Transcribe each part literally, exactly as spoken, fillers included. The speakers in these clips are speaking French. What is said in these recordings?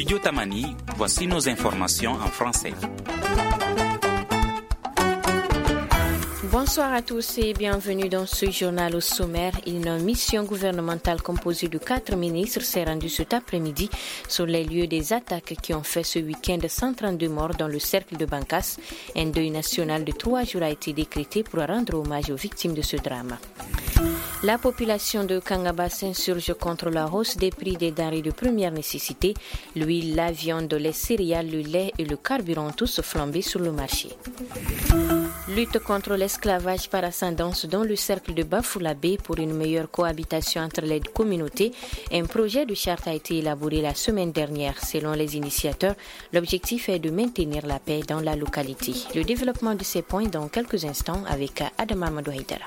Studio Tamani, voici nos informations en français. Bonsoir à tous et bienvenue dans ce journal au sommaire. Une mission gouvernementale composée de quatre ministres s'est rendue cet après-midi sur les lieux des attaques qui ont fait ce week-end cent trente-deux morts dans le cercle de Bankas. Un deuil national de trois jours a été décrété pour rendre hommage aux victimes de ce drame. La population de Kangaba s'insurge contre la hausse des prix des denrées de première nécessité. L'huile, la viande, les céréales, le lait et le carburant tous flambés sur le marché. Lutte contre l'esclavage par ascendance dans le cercle de Bafoulabé pour une meilleure cohabitation entre les communautés. Un projet de charte a été élaboré la semaine dernière. Selon les initiateurs, l'objectif est de maintenir la paix dans la localité. Le développement de ces points dans quelques instants avec Adama Amadou Haïdara.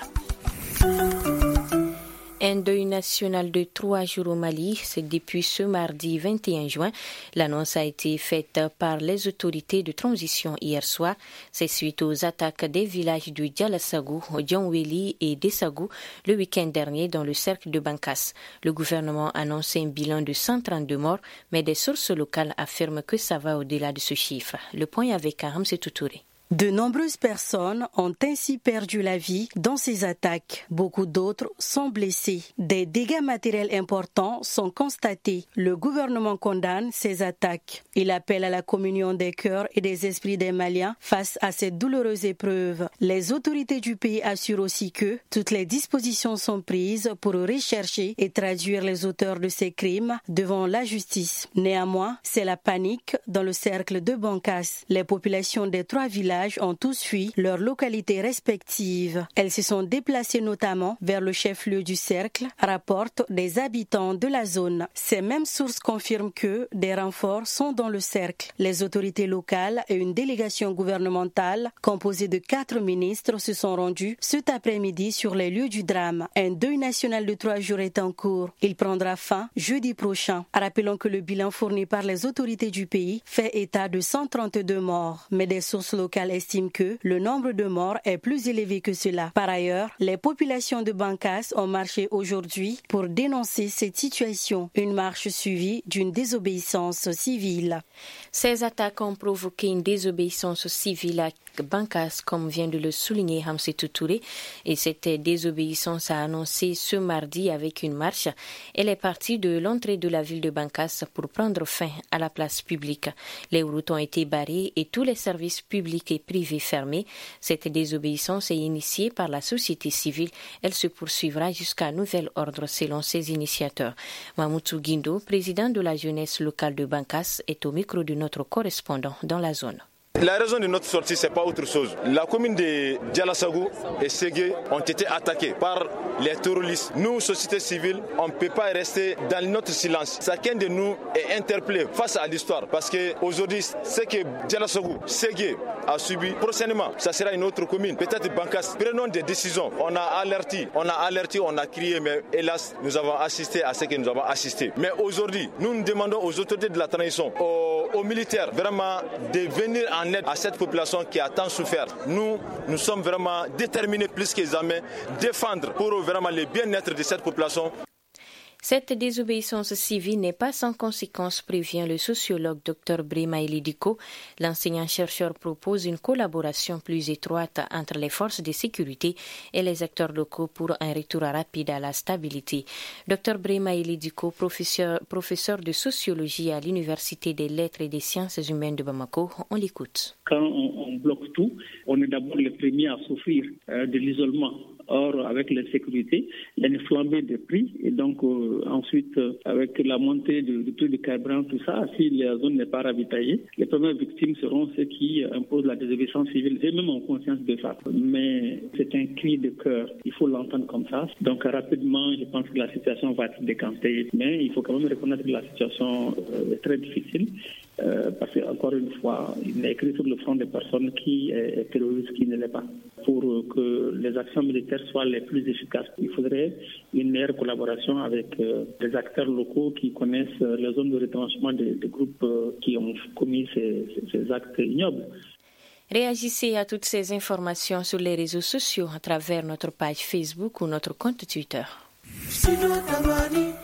Un deuil national de trois jours au Mali, c'est depuis ce mardi vingt et un juin. L'annonce a été faite par les autorités de transition hier soir. C'est suite aux attaques des villages de Dialassagou, Dionweli et Dessagou le week-end dernier dans le cercle de Bankas. Le gouvernement annonce un bilan de cent trente-deux morts, mais des sources locales affirment que ça va au-delà de ce chiffre. Le point avec Aramse Toutouré. De nombreuses personnes ont ainsi perdu la vie dans ces attaques. Beaucoup d'autres sont blessés. Des dégâts matériels importants sont constatés. Le gouvernement condamne ces attaques. Il appelle à la communion des cœurs et des esprits des Maliens face à cette douloureuse épreuve. Les autorités du pays assurent aussi que toutes les dispositions sont prises pour rechercher et traduire les auteurs de ces crimes devant la justice. Néanmoins, c'est la panique dans le cercle de Bankas. Les populations des trois villages ont tous fui leurs localités respectives. Elles se sont déplacées notamment vers le chef-lieu du cercle, rapportent des habitants de la zone. Ces mêmes sources confirment que des renforts sont dans le cercle. Les autorités locales et une délégation gouvernementale composée de quatre ministres se sont rendus cet après-midi sur les lieux du drame. Un deuil national de trois jours est en cours. Il prendra fin jeudi prochain. Rappelons que le bilan fourni par les autorités du pays fait état de cent trente-deux morts, mais des sources locales estime que le nombre de morts est plus élevé que cela. Par ailleurs, les populations de Bankas ont marché aujourd'hui pour dénoncer cette situation. Une marche suivie d'une désobéissance civile. Ces attaques ont provoqué une désobéissance civile à Bankas, comme vient de le souligner Hamsetou Touré. Et cette désobéissance a annoncé ce mardi avec une marche. Elle est partie de l'entrée de la ville de Bankas pour prendre fin à la place publique. Les routes ont été barrées et tous les services publics et privés fermés. Cette désobéissance est initiée par la société civile. Elle se poursuivra jusqu'à nouvel ordre selon ses initiateurs. Mamoutou Guindo, président de la jeunesse locale de Bankas, est au micro de notre correspondant dans la zone. La raison de notre sortie, ce n'est pas autre chose. La commune de Dialassagou et Ségué ont été attaquées par les terroristes. Nous, société civile, on ne peut pas rester dans notre silence. Chacun de nous est interpellé face à l'histoire. Parce qu'aujourd'hui, ce que Dialassagou, Ségué a subi, prochainement, ça sera une autre commune. Peut-être Bankas. Prenons des décisions. On a alerté, on a alerté, on a crié, mais hélas, nous avons assisté à ce que nous avons assisté. Mais aujourd'hui, nous nous demandons aux autorités de la transition, aux, aux militaires, vraiment de venir en en aide à cette population qui a tant souffert. Nous, nous sommes vraiment déterminés plus que jamais défendre pour vraiment le bien-être de cette population. Cette désobéissance civile n'est pas sans conséquence, prévient le sociologue docteur Brema Elidiko. L'enseignant-chercheur propose une collaboration plus étroite entre les forces de sécurité et les acteurs locaux pour un retour rapide à la stabilité. docteur Brema Elidiko, professeur, professeur de sociologie à l'Université des lettres et des sciences humaines de Bamako, on l'écoute. Quand on, on bloque tout, on est d'abord les premiers à souffrir euh, de l'isolement. Or, avec l'insécurité, il y a une flambée des prix et donc euh, ensuite, euh, avec la montée du prix du carburant, tout ça, si la zone n'est pas ravitaillée, les premières victimes seront ceux qui euh, imposent la désobéissance civile et même en conscience de ça. Mais c'est un cri de cœur, il faut l'entendre comme ça. Donc rapidement, je pense que la situation va être décantée. Mais il faut quand même reconnaître que la situation euh, est très difficile. Euh, parce qu'encore une fois, il est écrit sur le front des personnes qui est terroriste, qui ne l'est pas. Pour euh, que les actions militaires soient les plus efficaces, il faudrait une meilleure collaboration avec euh, les acteurs locaux qui connaissent euh, les zones de retranchement des, des groupes euh, qui ont commis ces, ces, ces actes ignobles. Réagissez à toutes ces informations sur les réseaux sociaux à travers notre page Facebook ou notre compte Twitter.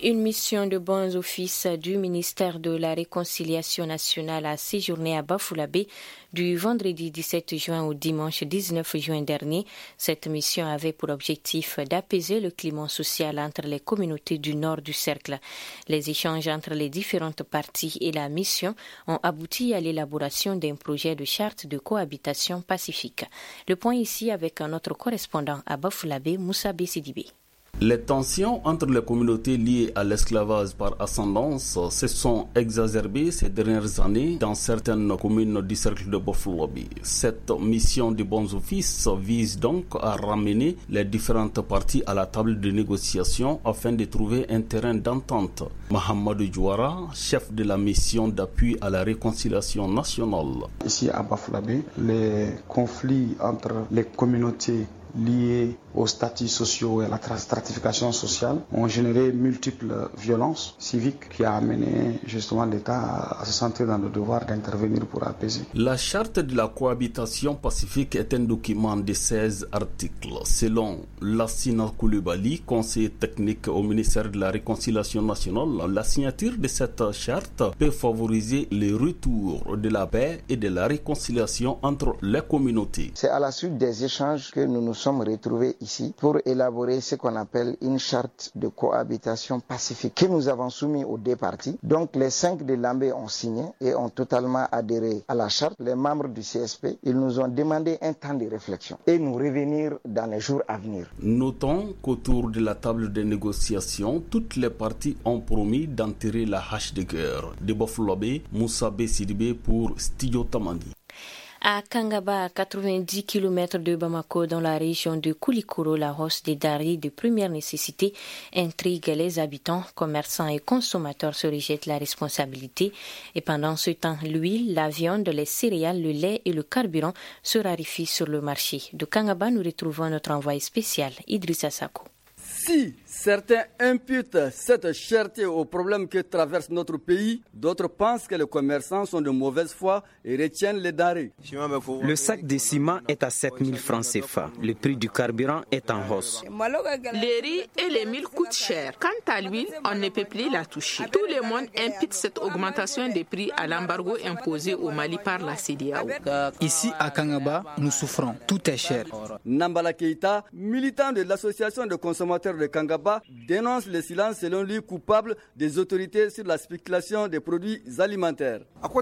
Une mission de bons offices du ministère de la Réconciliation nationale a séjourné à Bafoullabé du vendredi dix-sept juin au dimanche dix-neuf juin dernier. Cette mission avait pour objectif d'apaiser le climat social entre les communautés du nord du cercle. Les échanges entre les différentes parties et la mission ont abouti à l'élaboration d'un projet de charte de cohabitation pacifique. Le point ici avec notre correspondant à Bafoullabé, Moussa Bessidibé. Les tensions entre les communautés liées à l'esclavage par ascendance se sont exacerbées ces dernières années dans certaines communes du cercle de Bafoullabé. Cette mission de bons offices vise donc à ramener les différentes parties à la table de négociation afin de trouver un terrain d'entente. Mohamedou Diouara, chef de la mission d'appui à la réconciliation nationale. Ici à Bafoullabé, les conflits entre les communautés liées aux statuts sociaux et à la stratification sociale ont généré multiples violences civiques qui a amené justement l'État à se sentir dans le devoir d'intervenir pour apaiser. La charte de la cohabitation pacifique est un document de seize articles. Selon Lassina Coulibaly, conseiller technique au ministère de la Réconciliation nationale, la signature de cette charte peut favoriser le retour de la paix et de la réconciliation entre les communautés. C'est à la suite des échanges que nous nous sommes retrouvés ici pour élaborer ce qu'on appelle une charte de cohabitation pacifique que nous avons soumis aux deux parties. Donc les cinq de Lambé ont signé et ont totalement adhéré à la charte. Les membres du C S P, ils nous ont demandé un temps de réflexion et nous revenir dans les jours à venir. Notons qu'autour de la table de négociation, toutes les parties ont promis d'enterrer la hache de guerre. De Bafoullabé, Moussa Bessidibé pour Studio Tamani. À Kangaba, à quatre-vingt-dix kilomètres de Bamako, dans la région de Koulikoro, la hausse des denrées de première nécessité intrigue les habitants, commerçants et consommateurs se rejettent la responsabilité. Et pendant ce temps, l'huile, la viande, les céréales, le lait et le carburant se raréfient sur le marché. De Kangaba, nous retrouvons notre envoyé spécial, Idrissa Sako. Si certains imputent cette cherté aux problèmes que traverse notre pays, d'autres pensent que les commerçants sont de mauvaise foi et retiennent les denrées. Le sac de ciment est à sept mille francs C F A. Le prix du carburant est en hausse. Les riz et les mille coûtent cher. Quant à l'huile, on ne peut plus la toucher. Tout le monde impute cette augmentation des prix à l'embargo imposé au Mali par la C D A O. Ici à Kangaba, nous souffrons. Tout est cher. Nambala Keita, militant de l'association de consommateurs de Kangaba, dénonce le silence selon lui coupable des autorités sur la spéculation des produits alimentaires.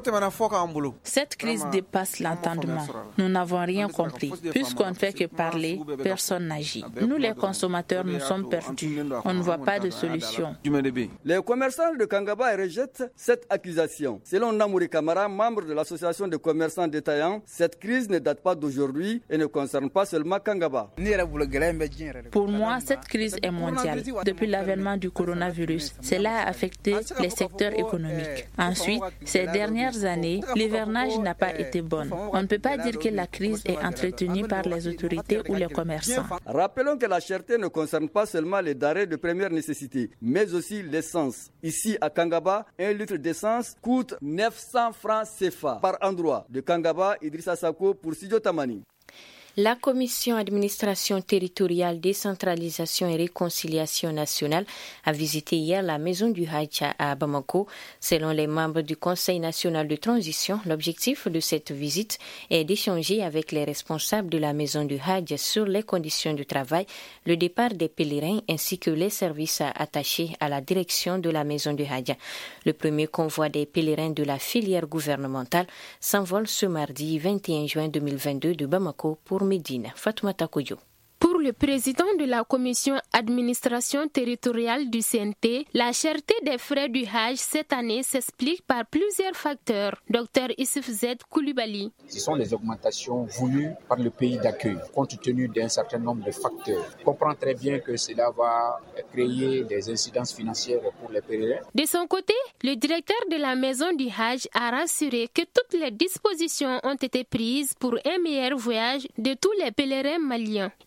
Cette crise dépasse l'entendement. Nous n'avons rien compris. Puisqu'on ne fait que parler, personne n'agit. Nous les consommateurs, nous sommes perdus. On ne voit pas de solution. Les commerçants de Kangaba rejettent cette accusation. Selon Namouri Kamara, membre de l'association de commerçants détaillants, cette crise ne date pas d'aujourd'hui et ne concerne pas seulement Kangaba. Pour moi, cette crise est mondiale. Depuis l'avènement du coronavirus, cela a affecté les secteurs économiques. Ensuite, ces dernières années, l'hivernage n'a pas été bon. On ne peut pas dire que la crise est entretenue par les autorités ou les commerçants. Rappelons que la cherté ne concerne pas seulement les denrées de première nécessité, mais aussi l'essence. Ici, à Kangaba, un litre d'essence coûte neuf cents francs C F A par endroit. De Kangaba, Idrissa Sako pour Studio Tamani. La Commission Administration Territoriale, Décentralisation et Réconciliation Nationale a visité hier la maison du Hajj à Bamako. Selon les membres du Conseil national de transition, l'objectif de cette visite est d'échanger avec les responsables de la maison du Hajj sur les conditions de travail, le départ des pèlerins ainsi que les services attachés à la direction de la maison du Hajj. Le premier convoi des pèlerins de la filière gouvernementale s'envole ce mardi vingt et un juin deux mille vingt-deux de Bamako pour Médine. Fatoumata Koyo. Pour le président de la commission administration territoriale du C N T, la cherté des frais du Hajj cette année s'explique par plusieurs facteurs. Docteur Issouf Z Coulibaly. Ce sont les augmentations voulues par le pays d'accueil, compte tenu d'un certain nombre de facteurs. On comprend très bien que cela va créer des incidences financières pour les pèlerins. De son côté, le directeur de la maison du Hajj a rassuré que toutes les dispositions ont été prises pour un meilleur voyage de tous les pèlerins maliens. Il précise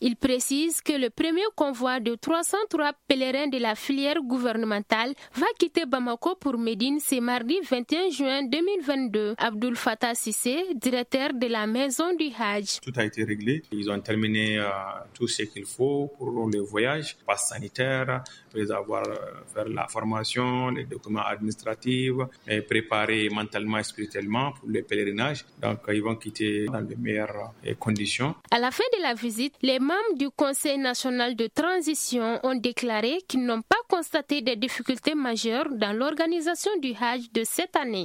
précise que le premier convoi de trois cent trois pèlerins de la filière gouvernementale va quitter Bamako pour Médine ce mardi vingt et un juin deux mille vingt-deux. Abdul Fattah Sissé, directeur de la maison du Hajj. Tout a été réglé. Ils ont terminé euh, tout ce qu'il faut pour le voyage, passe sanitaire, pour avoir euh, faire la formation, les documents administratifs, et préparer mentalement et spirituellement pour le pèlerinage. Donc, ils vont quitter dans les meilleures euh, conditions. À la fin de la visite, les membres du Conseil national de transition ont déclaré qu'ils n'ont pas constaté de difficultés majeures dans l'organisation du Hajj de cette année.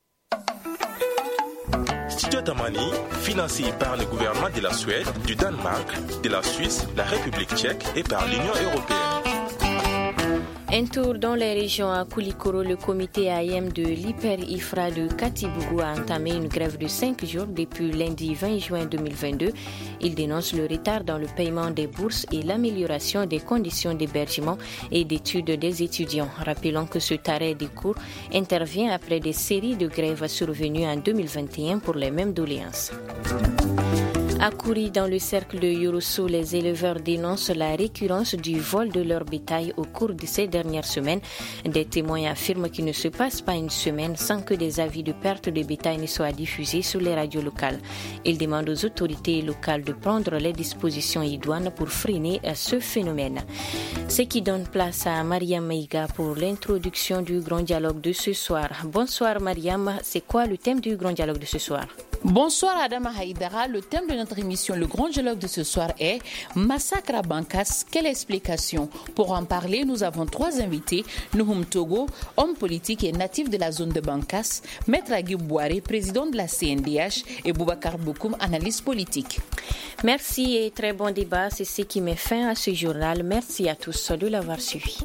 Studio Tamani, financé par le gouvernement de la Suède, du Danemark, de la Suisse, la République tchèque et par l'Union européenne. Un tour dans les régions à Koulikoro, le comité A M de l'Hyper-Ifra de Katibougou a entamé une grève de cinq jours depuis lundi vingt juin deux mille vingt-deux. Il dénonce le retard dans le paiement des bourses et l'amélioration des conditions d'hébergement et d'études des étudiants. Rappelons que ce arrêt des cours intervient après des séries de grèves survenues en deux mille vingt et un pour les mêmes doléances. À Kouri, dans le cercle de Yorosso, les éleveurs dénoncent la récurrence du vol de leur bétail au cours de ces dernières semaines. Des témoins affirment qu'il ne se passe pas une semaine sans que des avis de perte de bétail ne soient diffusés sur les radios locales. Ils demandent aux autorités locales de prendre les dispositions idoines pour freiner ce phénomène. Ce qui donne place à Mariam Maïga pour l'introduction du grand dialogue de ce soir. Bonsoir Mariam, c'est quoi le thème du grand dialogue de ce soir? Bonsoir Adama Haïdara, le thème de notre émission Le Grand Dialogue de ce soir est Massacre à Bankas, quelle explication? Pour en parler, nous avons trois invités, Nouhoum Togo, homme politique et natif de la zone de Bankas, Maître Agib Bouare, président de la C N D H et Boubacar Boukoum, analyste politique. Merci et très bon débat, c'est ce qui met fin à ce journal. Merci à tous de l'avoir suivi.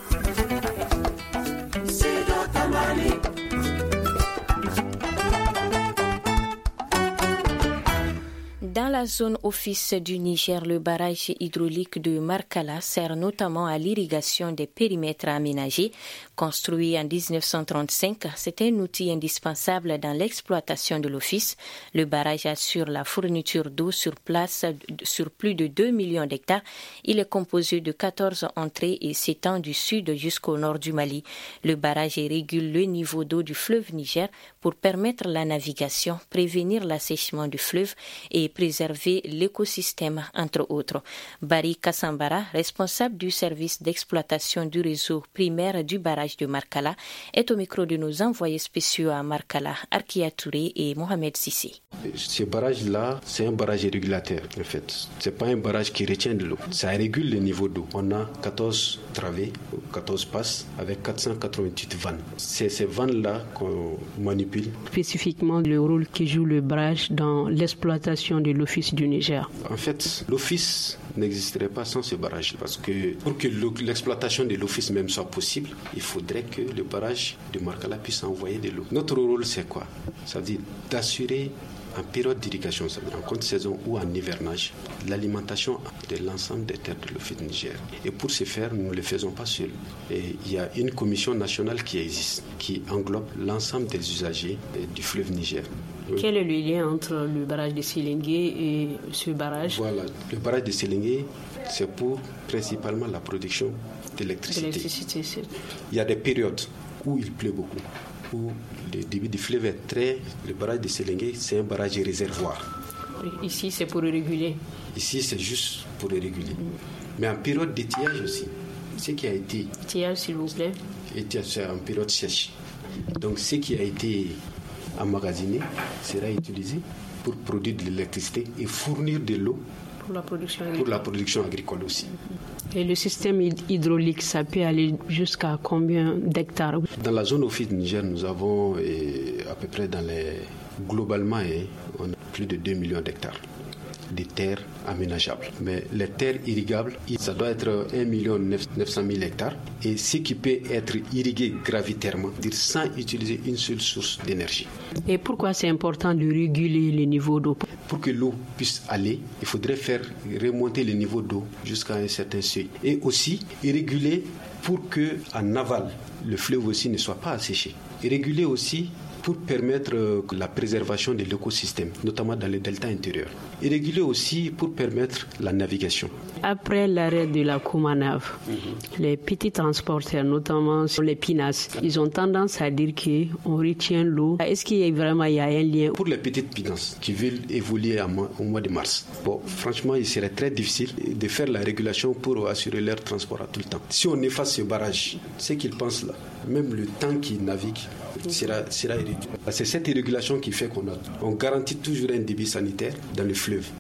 Dans la zone office du Niger, le barrage hydraulique de Markala sert notamment à l'irrigation des périmètres aménagés. Construit en dix-neuf cent trente-cinq, c'est un outil indispensable dans l'exploitation de l'office. Le barrage assure la fourniture d'eau sur place sur plus de deux millions d'hectares. Il est composé de quatorze entrées et s'étend du sud jusqu'au nord du Mali. Le barrage régule le niveau d'eau du fleuve Niger pour permettre la navigation, prévenir l'assèchement du fleuve et préserver l'écosystème, entre autres. Barry Kassambara, responsable du service d'exploitation du réseau primaire du barrage de Markala, est au micro de nos envoyés spéciaux à Markala, Arkia Touré et Mohamed Sissé. Ce barrage-là, c'est un barrage régulateur, en fait. C'est pas un barrage qui retient de l'eau. Ça régule le niveau d'eau. On a quatorze travées, quatorze passes, avec quatre cent quatre-vingt-huit vannes. C'est ces vannes-là qu'on manipule. Spécifiquement, le rôle que joue le barrage dans l'exploitation de l'office du Niger. En fait, l'office n'existerait pas sans ce barrage. Parce que pour que l'exploitation de l'office même soit possible, il faudrait que le barrage de Markala puisse envoyer de l'eau. Notre rôle, c'est quoi? Ça veut dire d'assurer en période d'irrigation, c'est-à-dire en contre-saison ou en hivernage, l'alimentation de l'ensemble des terres de l'office Niger. Et pour ce faire, nous ne le faisons pas seuls. Et il y a une commission nationale qui existe, qui englobe l'ensemble des usagers du fleuve Niger. Quel est le lien entre le barrage de Sélingué et ce barrage? Voilà, le barrage de Sélingué, c'est pour principalement la production d'électricité. d'électricité. Il y a des périodes où il pleut beaucoup, où le débit du fleuve est très... Le barrage de Sélingué, c'est un barrage réservoir. Ici, c'est pour réguler. Ici, c'est juste pour réguler. Mm. Mais en période d'étiage aussi, ce qui a été... Étiage, s'il vous plaît. Étiage, c'est en période sèche. Donc, ce qui a été emmagasiné sera utilisé pour produire de l'électricité et fournir de l'eau pour la production agricole, pour la production agricole aussi. Et le système hydraulique, ça peut aller jusqu'à combien d'hectares? Dans la zone office du Niger, nous avons eh, à peu près dans les... Globalement, eh, on a plus de deux millions d'hectares de terres aménageables. Mais les terres irrigables, ça doit être un million neuf cent mille hectares. Et ce qui peut être irrigué gravitairement, sans utiliser une seule source d'énergie. Et pourquoi c'est important de réguler le niveau d'eau? Pour que l'eau puisse aller, il faudrait faire remonter le niveau d'eau jusqu'à un certain seuil. Et aussi, réguler pour qu'en aval, le fleuve aussi ne soit pas asséché. Et réguler aussi pour permettre la préservation de l'écosystème, notamment dans les deltas intérieurs. Irrégulier aussi pour permettre la navigation. Après l'arrêt de la Comanave, mm-hmm. les petits transporteurs, notamment sur les pinasses, ils ont tendance à dire qu'on retient l'eau. Est-ce qu'il y a vraiment il y a un lien? Pour les petites pinasses qui veulent évoluer au mois de mars, bon, franchement, il serait très difficile de faire la régulation pour assurer leur transport à tout le temps. Si on efface ce barrage, ce qu'ils pensent là, même le temps qu'ils naviguent sera, sera réduit. C'est cette irrégulation qui fait qu'on a, on garantit toujours un débit sanitaire dans le fleuve.